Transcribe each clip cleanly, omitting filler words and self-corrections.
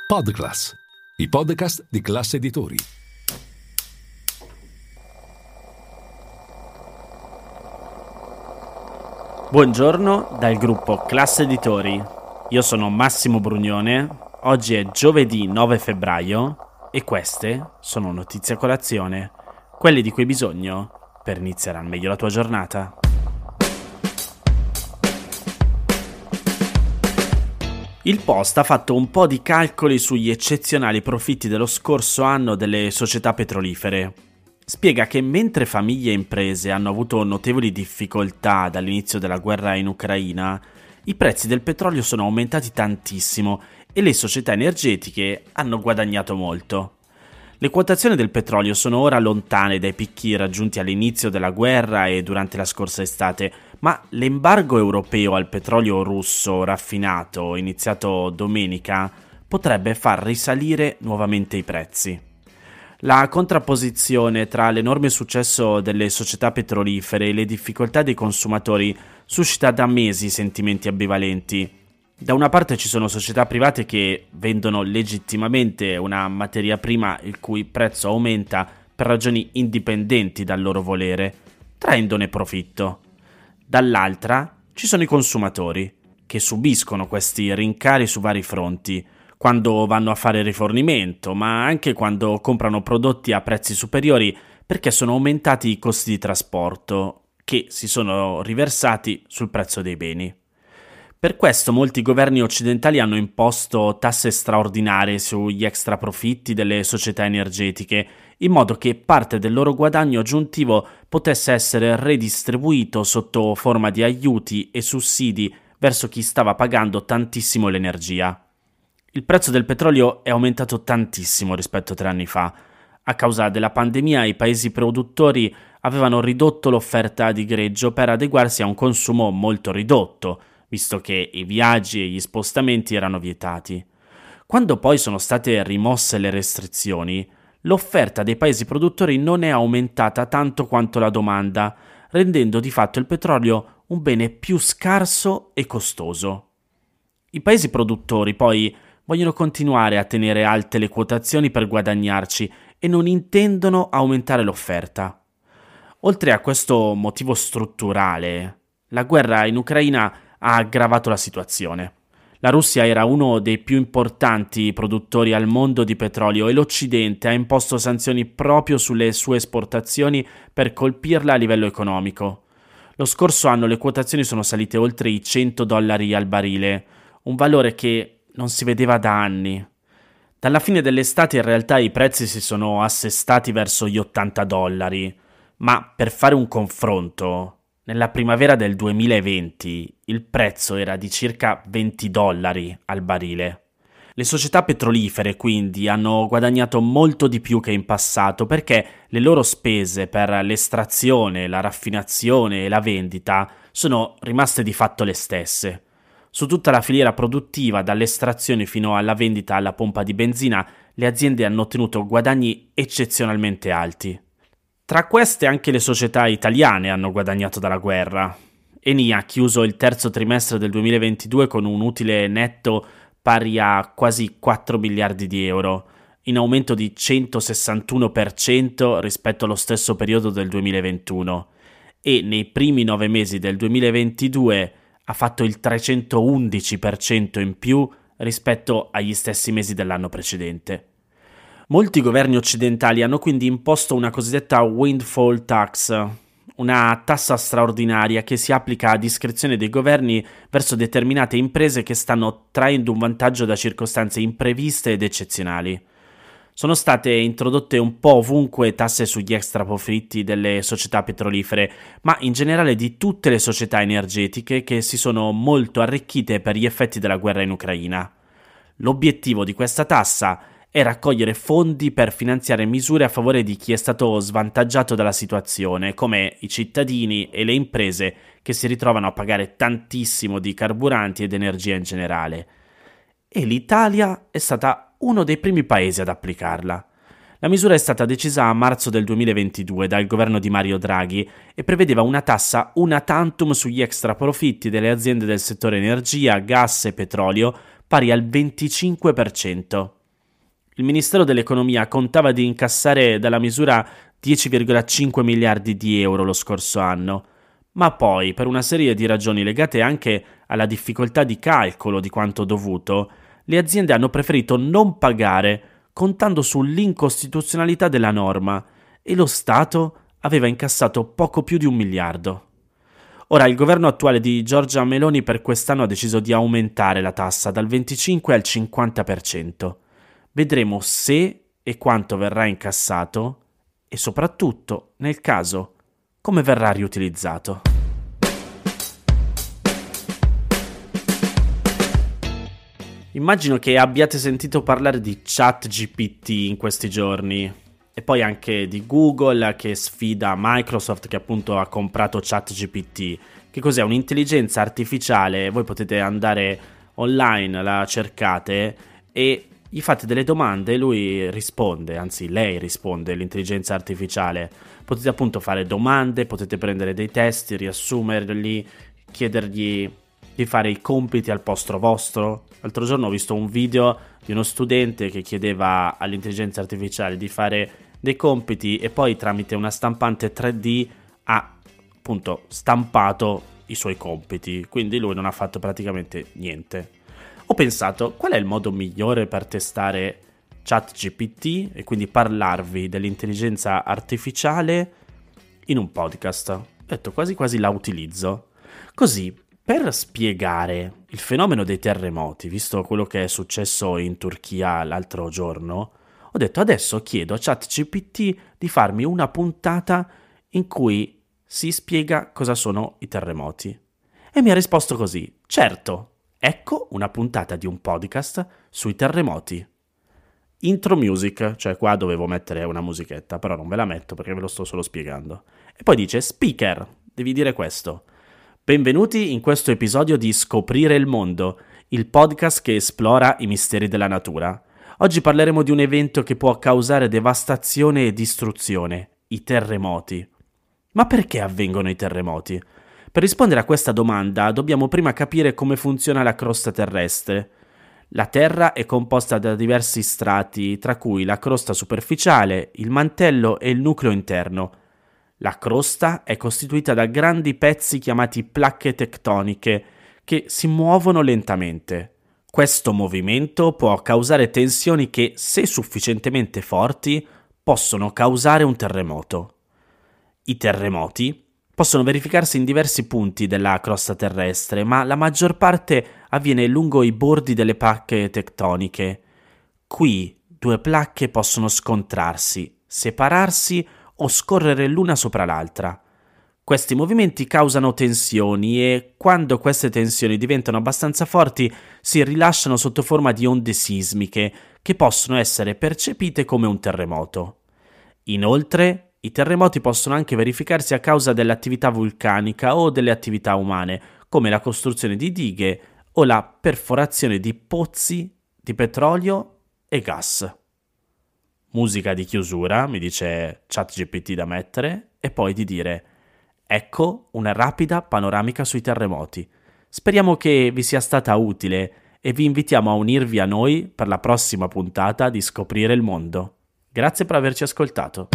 Podclass, i podcast di Classe Editori. Buongiorno dal gruppo Classe Editori. Io sono Massimo Brugnone. Oggi è giovedì 9 febbraio e queste sono notizie a colazione, quelle di cui hai bisogno per iniziare al meglio la tua giornata. Il Post ha fatto un po' di calcoli sugli eccezionali profitti dello scorso anno delle società petrolifere. Spiega che mentre famiglie e imprese hanno avuto notevoli difficoltà dall'inizio della guerra in Ucraina, i prezzi del petrolio sono aumentati tantissimo e le società energetiche hanno guadagnato molto. Le quotazioni del petrolio sono ora lontane dai picchi raggiunti all'inizio della guerra e durante la scorsa estate, ma l'embargo europeo al petrolio russo raffinato, iniziato domenica, potrebbe far risalire nuovamente i prezzi. La contrapposizione tra l'enorme successo delle società petrolifere e le difficoltà dei consumatori suscita da mesi sentimenti ambivalenti. Da una parte ci sono società private che vendono legittimamente una materia prima il cui prezzo aumenta per ragioni indipendenti dal loro volere, traendone profitto. Dall'altra ci sono i consumatori, che subiscono questi rincari su vari fronti, quando vanno a fare rifornimento, ma anche quando comprano prodotti a prezzi superiori perché sono aumentati i costi di trasporto, che si sono riversati sul prezzo dei beni. Per questo molti governi occidentali hanno imposto tasse straordinarie sugli extraprofitti delle società energetiche, in modo che parte del loro guadagno aggiuntivo potesse essere redistribuito sotto forma di aiuti e sussidi verso chi stava pagando tantissimo l'energia. Il prezzo del petrolio è aumentato tantissimo rispetto a 3 anni fa. A causa della pandemia i paesi produttori avevano ridotto l'offerta di greggio per adeguarsi a un consumo molto ridotto, visto che i viaggi e gli spostamenti erano vietati. Quando poi sono state rimosse le restrizioni, l'offerta dei paesi produttori non è aumentata tanto quanto la domanda, rendendo di fatto il petrolio un bene più scarso e costoso. I paesi produttori poi vogliono continuare a tenere alte le quotazioni per guadagnarci e non intendono aumentare l'offerta. Oltre a questo motivo strutturale, la guerra in Ucraina ha aggravato la situazione. La Russia era uno dei più importanti produttori al mondo di petrolio e l'Occidente ha imposto sanzioni proprio sulle sue esportazioni per colpirla a livello economico. Lo scorso anno le quotazioni sono salite oltre i $100 al barile, un valore che non si vedeva da anni. Dalla fine dell'estate in realtà i prezzi si sono assestati verso gli $80, ma per fare un confronto, nella primavera del 2020 il prezzo era di circa $20 al barile. Le società petrolifere quindi hanno guadagnato molto di più che in passato perché le loro spese per l'estrazione, la raffinazione e la vendita sono rimaste di fatto le stesse. Su tutta la filiera produttiva, dall'estrazione fino alla vendita alla pompa di benzina, le aziende hanno ottenuto guadagni eccezionalmente alti. Tra queste anche le società italiane hanno guadagnato dalla guerra. Eni ha chiuso il terzo trimestre del 2022 con un utile netto pari a quasi 4 miliardi di euro, in aumento di 161% rispetto allo stesso periodo del 2021, e nei primi 9 mesi del 2022 ha fatto il 311% in più rispetto agli stessi mesi dell'anno precedente. Molti governi occidentali hanno quindi imposto una cosiddetta windfall tax, una tassa straordinaria che si applica a discrezione dei governi verso determinate imprese che stanno traendo un vantaggio da circostanze impreviste ed eccezionali. Sono state introdotte un po' ovunque tasse sugli extraprofitti delle società petrolifere, ma in generale di tutte le società energetiche che si sono molto arricchite per gli effetti della guerra in Ucraina. L'obiettivo di questa tassa è raccogliere fondi per finanziare misure a favore di chi è stato svantaggiato dalla situazione, come i cittadini e le imprese che si ritrovano a pagare tantissimo di carburanti ed energia in generale. E l'Italia è stata uno dei primi paesi ad applicarla. La misura è stata decisa a marzo del 2022 dal governo di Mario Draghi e prevedeva una tassa una tantum sugli extraprofitti delle aziende del settore energia, gas e petrolio pari al 25%. Il Ministero dell'Economia contava di incassare dalla misura 10,5 miliardi di euro lo scorso anno, ma poi, per una serie di ragioni legate anche alla difficoltà di calcolo di quanto dovuto, le aziende hanno preferito non pagare, contando sull'incostituzionalità della norma, e lo Stato aveva incassato poco più di 1 miliardo. Ora, il governo attuale di Giorgia Meloni per quest'anno ha deciso di aumentare la tassa dal 25 al 50%. Vedremo se e quanto verrà incassato e soprattutto, nel caso, come verrà riutilizzato. Immagino che abbiate sentito parlare di ChatGPT in questi giorni e poi anche di Google che sfida Microsoft che appunto ha comprato ChatGPT. Che cos'è? Un'intelligenza artificiale, voi potete andare online, la cercate e gli fate delle domande e lui risponde, anzi lei risponde, l'intelligenza artificiale. Potete appunto fare domande, potete prendere dei testi, riassumerli, chiedergli di fare i compiti al posto vostro. L'altro giorno ho visto un video di uno studente che chiedeva all'intelligenza artificiale di fare dei compiti e poi tramite una stampante 3D ha appunto stampato i suoi compiti, quindi lui non ha fatto praticamente niente. Ho pensato, qual è il modo migliore per testare ChatGPT e quindi parlarvi dell'intelligenza artificiale in un podcast? Ho detto quasi quasi la utilizzo. Così, per spiegare il fenomeno dei terremoti, visto quello che è successo in Turchia l'altro giorno, ho detto adesso chiedo a ChatGPT di farmi una puntata in cui si spiega cosa sono i terremoti. E mi ha risposto così: certo, ecco una puntata di un podcast sui terremoti. Intro music, cioè qua dovevo mettere una musichetta, però non ve la metto perché ve lo sto solo spiegando. E poi dice speaker, devi dire questo. Benvenuti in questo episodio di Scoprire il mondo, il podcast che esplora i misteri della natura. Oggi parleremo di un evento che può causare devastazione e distruzione, i terremoti. Ma perché avvengono i terremoti? Per rispondere a questa domanda dobbiamo prima capire come funziona la crosta terrestre. La Terra è composta da diversi strati, tra cui la crosta superficiale, il mantello e il nucleo interno. La crosta è costituita da grandi pezzi chiamati placche tettoniche che si muovono lentamente. Questo movimento può causare tensioni che, se sufficientemente forti, possono causare un terremoto. I terremoti possono verificarsi in diversi punti della crosta terrestre, ma la maggior parte avviene lungo i bordi delle placche tettoniche. Qui due placche possono scontrarsi, separarsi o scorrere l'una sopra l'altra. Questi movimenti causano tensioni e, quando queste tensioni diventano abbastanza forti, si rilasciano sotto forma di onde sismiche che possono essere percepite come un terremoto. Inoltre, i terremoti possono anche verificarsi a causa dell'attività vulcanica o delle attività umane, come la costruzione di dighe o la perforazione di pozzi di petrolio e gas. Musica di chiusura, mi dice ChatGPT da mettere, e poi di dire: ecco una rapida panoramica sui terremoti. Speriamo che vi sia stata utile e vi invitiamo a unirvi a noi per la prossima puntata di Scoprire il mondo. Grazie per averci ascoltato.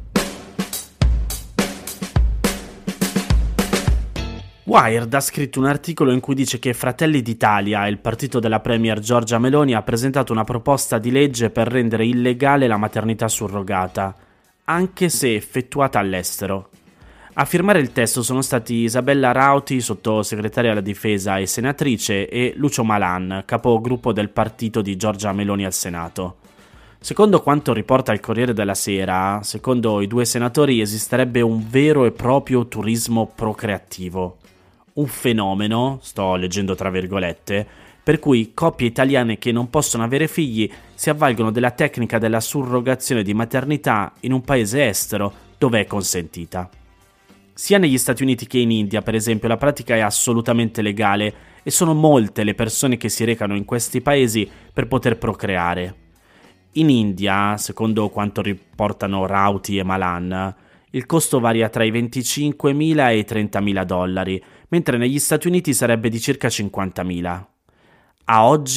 Wired ha scritto un articolo in cui dice che Fratelli d'Italia, il partito della premier Giorgia Meloni, ha presentato una proposta di legge per rendere illegale la maternità surrogata, anche se effettuata all'estero. A firmare il testo sono stati Isabella Rauti, sottosegretaria alla difesa e senatrice, e Lucio Malan, capogruppo del partito di Giorgia Meloni al Senato. Secondo quanto riporta il Corriere della Sera, secondo i due senatori esisterebbe un vero e proprio turismo procreativo. Un fenomeno, sto leggendo tra virgolette, per cui coppie italiane che non possono avere figli si avvalgono della tecnica della surrogazione di maternità in un paese estero dove è consentita. Sia negli Stati Uniti che in India, per esempio, la pratica è assolutamente legale e sono molte le persone che si recano in questi paesi per poter procreare. In India, secondo quanto riportano Rauti e Malan, il costo varia tra i $25.000 e i $30.000, mentre negli Stati Uniti sarebbe di circa $50.000. A oggi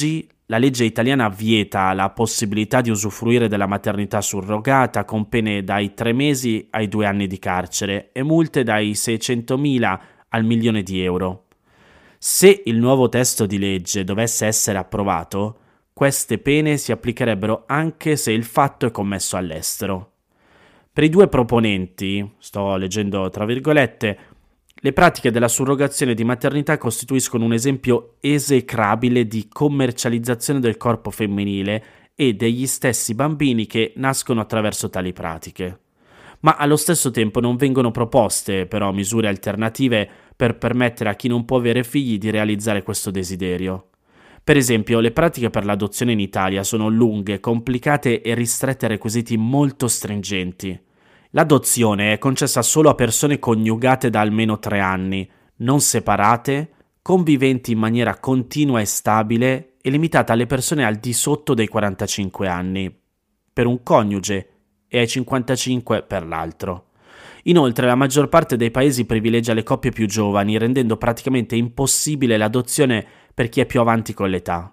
la legge italiana vieta la possibilità di usufruire della maternità surrogata con pene dai 3 mesi ai 2 anni di carcere e multe dai 600.000 al 1.000.000 di euro. Se il nuovo testo di legge dovesse essere approvato, queste pene si applicherebbero anche se il fatto è commesso all'estero. Per i 2 proponenti, sto leggendo tra virgolette, le pratiche della surrogazione di maternità costituiscono un esempio esecrabile di commercializzazione del corpo femminile e degli stessi bambini che nascono attraverso tali pratiche. Ma allo stesso tempo non vengono proposte però misure alternative per permettere a chi non può avere figli di realizzare questo desiderio. Per esempio, le pratiche per l'adozione in Italia sono lunghe, complicate e ristrette a requisiti molto stringenti. L'adozione è concessa solo a persone coniugate da almeno 3 anni, non separate, conviventi in maniera continua e stabile e limitata alle persone al di sotto dei 45 anni, per un coniuge, e ai 55 per l'altro. Inoltre, la maggior parte dei paesi privilegia le coppie più giovani, rendendo praticamente impossibile l'adozione per chi è più avanti con l'età.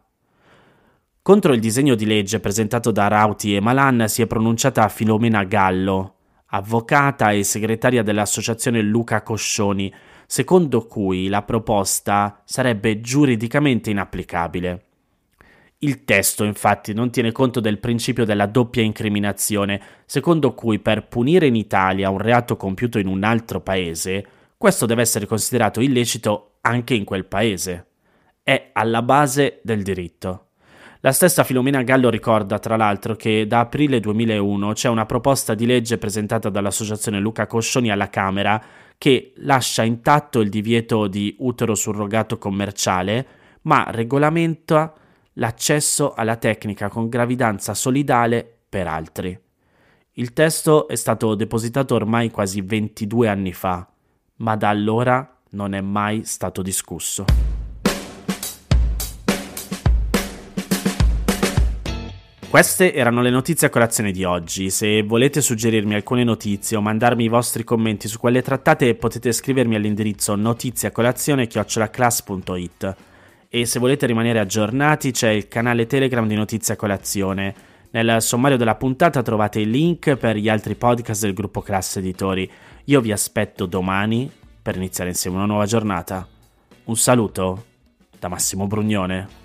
Contro il disegno di legge presentato da Rauti e Malan si è pronunciata Filomena Gallo, avvocata e segretaria dell'associazione Luca Coscioni, secondo cui la proposta sarebbe giuridicamente inapplicabile. Il testo, infatti, non tiene conto del principio della doppia incriminazione, secondo cui per punire in Italia un reato compiuto in un altro paese, questo deve essere considerato illecito anche in quel paese. È alla base del diritto. La stessa Filomena Gallo ricorda, tra l'altro, che da aprile 2001 c'è una proposta di legge presentata dall'associazione Luca Coscioni alla Camera che lascia intatto il divieto di utero surrogato commerciale, ma regolamenta l'accesso alla tecnica con gravidanza solidale per altri. Il testo è stato depositato ormai quasi 22 anni fa, ma da allora non è mai stato discusso. Queste erano le notizie a colazione di oggi. Se volete suggerirmi alcune notizie o mandarmi i vostri commenti su quelle trattate, potete scrivermi all'indirizzo notiziacolazione@class.it. E se volete rimanere aggiornati c'è il canale Telegram di Notizie a Colazione. Nel sommario della puntata trovate il link per gli altri podcast del gruppo Class Editori. Io vi aspetto domani per iniziare insieme una nuova giornata. Un saluto da Massimo Brugnone.